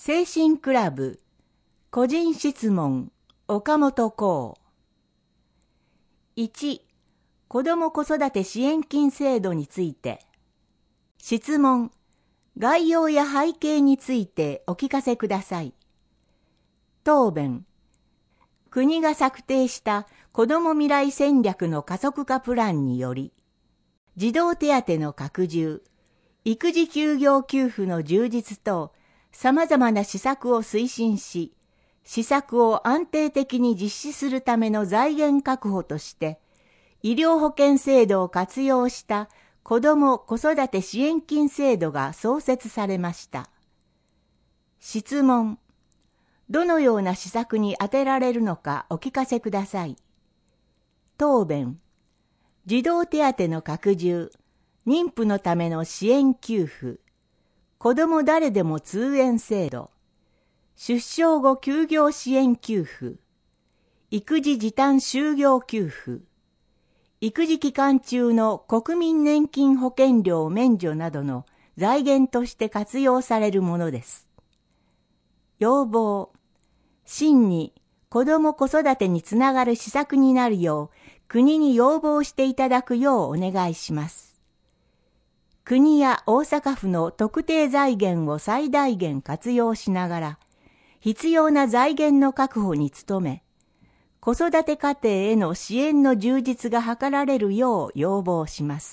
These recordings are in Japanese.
精神クラブ個人質問岡本幸。1、子ども子育て支援金制度について。質問、概要や背景についてお聞かせください。答弁、国が策定した子ども未来戦略の加速化プランにより、児童手当の拡充、育児休業給付の充実等、様々な施策を推進し、施策を安定的に実施するための財源確保として、医療保険制度を活用した子ども子育て支援金制度が創設されました。質問、どのような施策に充てられるのかお聞かせください。答弁、児童手当の拡充、妊婦のための支援給付、子ども誰でも通園制度、出生後休業支援給付、育児時短就業給付、育児期間中の国民年金保険料免除などの財源として活用されるものです。要望、真に子ども子育てにつながる施策になるよう国に要望していただくようお願いします。国や大阪府の特定財源を最大限活用しながら、必要な財源の確保に努め、子育て家庭への支援の充実が図られるよう要望します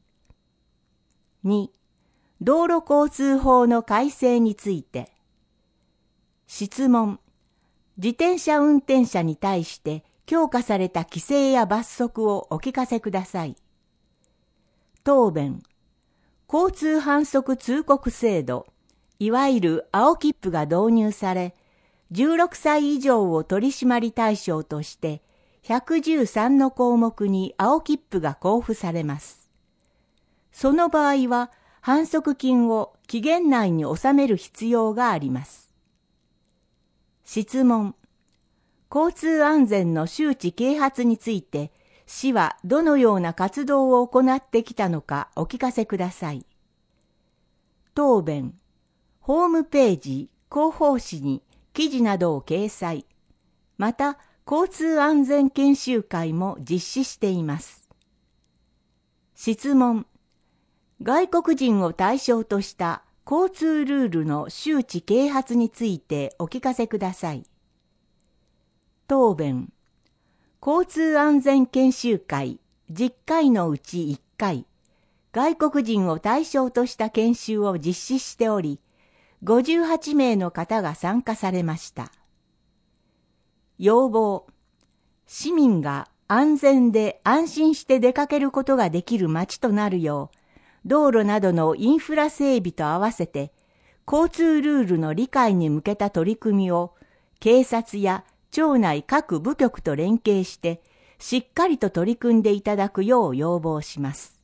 。2、道路交通法の改正について。質問、自転車運転者に対して強化された規制や罰則をお聞かせください。答弁、交通反則通告制度、いわゆる青切符が導入され、16歳以上を取締対象として113の項目に青切符が交付されます。その場合は反則金を期限内に納める必要があります。質問、交通安全の周知啓発について市はどのような活動を行ってきたのかお聞かせください。答弁、ホームページ、広報誌に記事などを掲載。また、交通安全研修会も実施しています。質問、外国人を対象とした交通ルールの周知啓発についてお聞かせください。答弁、交通安全研修会10回のうち1回、外国人を対象とした研修を実施しており、58名の方が参加されました。要望、市民が安全で安心して出かけることができる街となるよう、道路などのインフラ整備と合わせて、交通ルールの理解に向けた取り組みを、警察や町内各部局と連携して、しっかりと取り組んでいただくよう要望します。